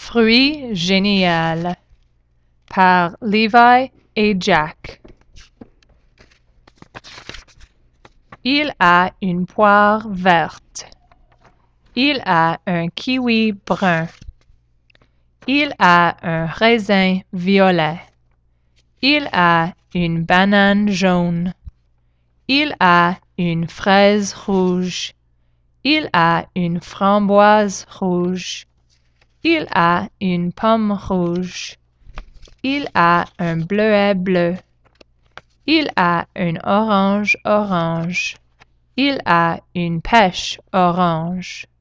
Fruit génial par Levi et Jack. Il a une poire verte. Il a un kiwi brun. Il a un raisin violet. Il a une banane jaune. Il a une fraise rouge. Il a une framboise rouge. Il a une pomme rouge. Il a un bleuet bleu. Il a un orange orange. Il a une pêche orange.